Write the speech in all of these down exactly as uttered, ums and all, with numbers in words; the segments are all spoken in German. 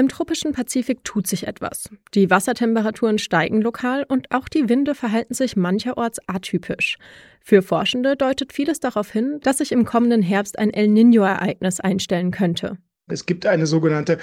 Im tropischen Pazifik tut sich etwas. Die Wassertemperaturen steigen lokal und auch die Winde verhalten sich mancherorts atypisch. Für Forschende deutet vieles darauf hin, dass sich im kommenden Herbst ein El Niño-Ereignis einstellen könnte. Es gibt eine sogenannte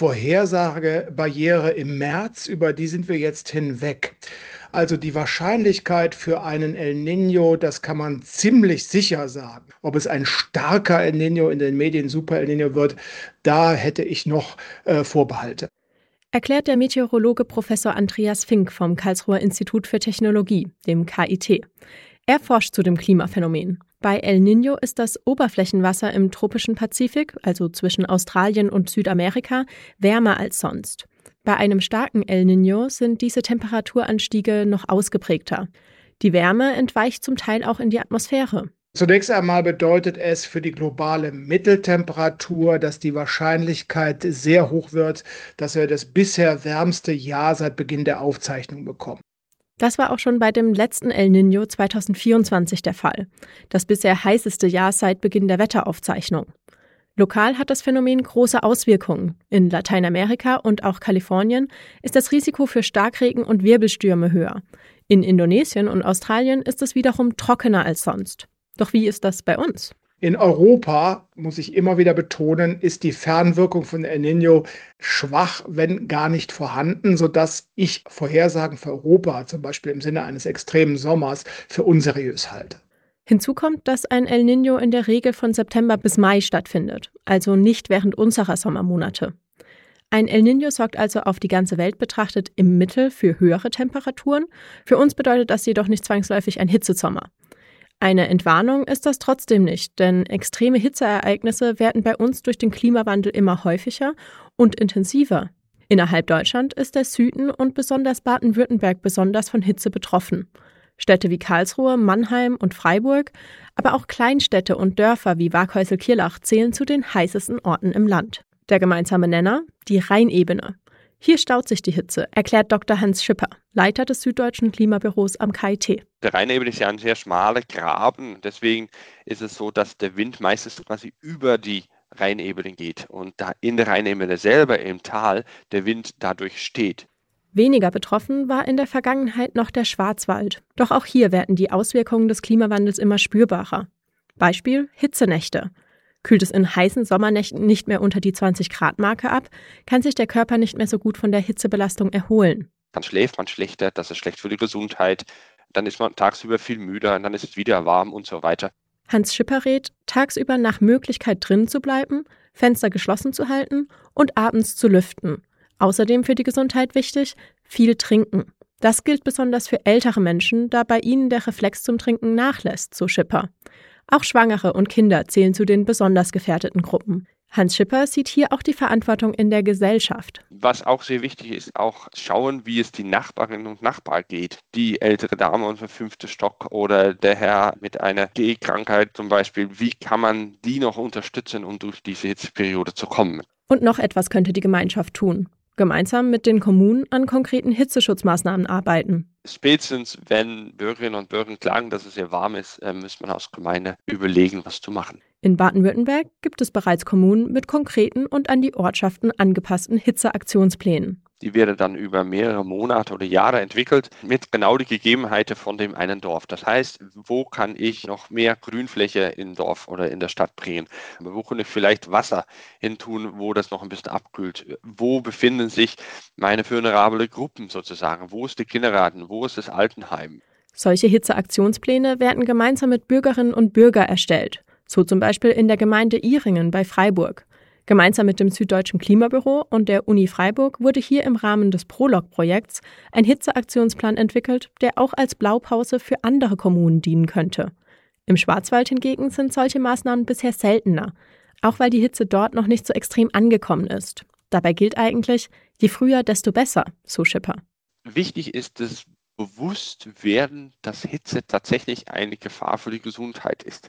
Vorhersagebarriere im März, über die sind wir jetzt hinweg. Also die Wahrscheinlichkeit für einen El Niño, das kann man ziemlich sicher sagen. Ob es ein starker El Niño, in den Medien Super El Niño wird, da hätte ich noch äh, Vorbehalte. Erklärt der Meteorologe Professor Andreas Fink vom Karlsruher Institut für Technologie, dem K I T. Er forscht zu dem Klimaphänomen. Bei El Niño ist das Oberflächenwasser im tropischen Pazifik, also zwischen Australien und Südamerika, wärmer als sonst. Bei einem starken El Niño sind diese Temperaturanstiege noch ausgeprägter. Die Wärme entweicht zum Teil auch in die Atmosphäre. Zunächst einmal bedeutet es für die globale Mitteltemperatur, dass die Wahrscheinlichkeit sehr hoch wird, dass wir das bisher wärmste Jahr seit Beginn der Aufzeichnung bekommen. Das war auch schon bei dem letzten El Niño zweitausendvierundzwanzig der Fall, das bisher heißeste Jahr seit Beginn der Wetteraufzeichnung. Lokal hat das Phänomen große Auswirkungen. In Lateinamerika und auch Kalifornien ist das Risiko für Starkregen und Wirbelstürme höher. In Indonesien und Australien ist es wiederum trockener als sonst. Doch wie ist das bei uns? In Europa, muss ich immer wieder betonen, ist die Fernwirkung von El Niño schwach, wenn gar nicht vorhanden, sodass ich Vorhersagen für Europa, zum Beispiel im Sinne eines extremen Sommers, für unseriös halte. Hinzu kommt, dass ein El Niño in der Regel von September bis Mai stattfindet, also nicht während unserer Sommermonate. Ein El Niño sorgt also auf die ganze Welt betrachtet im Mittel für höhere Temperaturen. Für uns bedeutet das jedoch nicht zwangsläufig ein Hitzesommer. Eine Entwarnung ist das trotzdem nicht, denn extreme Hitzeereignisse werden bei uns durch den Klimawandel immer häufiger und intensiver. Innerhalb Deutschland ist der Süden und besonders Baden-Württemberg besonders von Hitze betroffen. Städte wie Karlsruhe, Mannheim und Freiburg, aber auch Kleinstädte und Dörfer wie Waghäusel-Kirlach zählen zu den heißesten Orten im Land. Der gemeinsame Nenner? Die Rheinebene. Hier staut sich die Hitze, erklärt Doktor Hans Schipper, Leiter des Süddeutschen Klimabüros am K I T. Der Rheinebene ist ja ein sehr schmaler Graben, deswegen ist es so, dass der Wind meistens quasi über die Rheinebene geht und da in der Rheinebene selber im Tal der Wind dadurch steht. Weniger betroffen war in der Vergangenheit noch der Schwarzwald. Doch auch hier werden die Auswirkungen des Klimawandels immer spürbarer. Beispiel Hitzenächte. Kühlt es in heißen Sommernächten nicht mehr unter die zwanzig-Grad-Marke ab, kann sich der Körper nicht mehr so gut von der Hitzebelastung erholen. Dann schläft man schlechter, das ist schlecht für die Gesundheit, dann ist man tagsüber viel müder und dann ist es wieder warm und so weiter. Hans Schipper rät, tagsüber nach Möglichkeit drin zu bleiben, Fenster geschlossen zu halten und abends zu lüften. Außerdem für die Gesundheit wichtig, viel trinken. Das gilt besonders für ältere Menschen, da bei ihnen der Reflex zum Trinken nachlässt, so Schipper. Auch Schwangere und Kinder zählen zu den besonders gefährdeten Gruppen. Hans Schipper sieht hier auch die Verantwortung in der Gesellschaft. Was auch sehr wichtig ist, auch schauen, wie es die Nachbarinnen und Nachbarn geht. Die ältere Dame aus dem fünften Stock oder der Herr mit einer Gehkrankheit zum Beispiel. Wie kann man die noch unterstützen, um durch diese Hitzeperiode zu kommen? Und noch etwas könnte die Gemeinschaft tun. Gemeinsam mit den Kommunen an konkreten Hitzeschutzmaßnahmen arbeiten. Spätestens, wenn Bürgerinnen und Bürger klagen, dass es sehr warm ist, muss man als Gemeinde überlegen, was zu machen. In Baden-Württemberg gibt es bereits Kommunen mit konkreten und an die Ortschaften angepassten Hitzeaktionsplänen. Die werden dann über mehrere Monate oder Jahre entwickelt mit genau die Gegebenheiten von dem einen Dorf. Das heißt, wo kann ich noch mehr Grünfläche im Dorf oder in der Stadt bringen? Wo kann ich vielleicht Wasser hintun, wo das noch ein bisschen abkühlt? Wo befinden sich meine vulnerable Gruppen sozusagen? Wo ist der Kindergarten? Wo ist das Altenheim? Solche Hitzeaktionspläne werden gemeinsam mit Bürgerinnen und Bürgern erstellt. So zum Beispiel in der Gemeinde Ihringen bei Freiburg. Gemeinsam mit dem Süddeutschen Klimabüro und der Uni Freiburg wurde hier im Rahmen des Prolog-Projekts ein Hitzeaktionsplan entwickelt, der auch als Blaupause für andere Kommunen dienen könnte. Im Schwarzwald hingegen sind solche Maßnahmen bisher seltener, auch weil die Hitze dort noch nicht so extrem angekommen ist. Dabei gilt eigentlich, je früher, desto besser, so Schipper. Wichtig ist es, bewusst werden, dass Hitze tatsächlich eine Gefahr für die Gesundheit ist.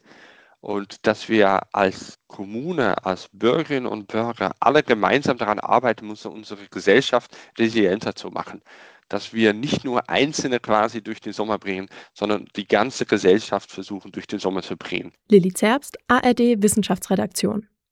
Und dass wir als Kommune, als Bürgerinnen und Bürger alle gemeinsam daran arbeiten müssen, unsere Gesellschaft resilienter zu machen. Dass wir nicht nur Einzelne quasi durch den Sommer bringen, sondern die ganze Gesellschaft versuchen, durch den Sommer zu bringen. Lilly Zerbst, A R D Wissenschaftsredaktion.